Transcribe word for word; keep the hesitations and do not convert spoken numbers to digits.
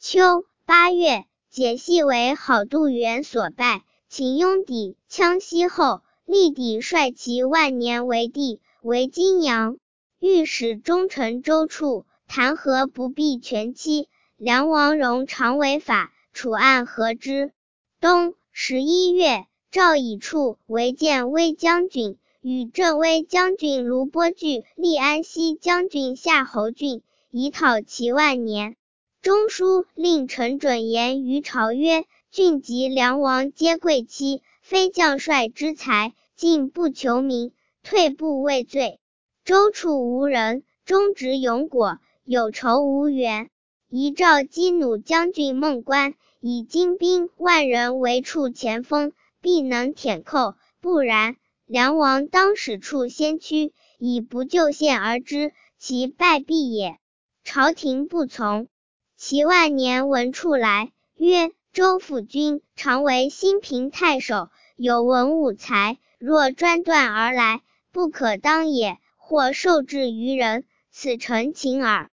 秋八月，解系为郝杜元所败，请拥抵羌西后，立抵率其万年为帝，为金阳。御史中丞周处弹劾不避权期，梁王荣常违法，处案和之。冬十一月，诏以处为建威将军，与镇威将军卢波据立安西将军夏侯俊，以讨其万年。中书令陈准言于朝曰：郡及梁王皆贵戚，非将帅之才，进不求名，退不畏罪。周处无人，忠直勇果，有仇无怨。遗诏激弩将军孟观，以精兵万人为处前锋，必能舔寇，不然，梁王当使处先驱，以不救县而知其败必也。朝廷不从。其万年闻处来，曰：周辅君常为新平太守，有文武才，若专断而来，不可当也，或受制于人，此诚情耳。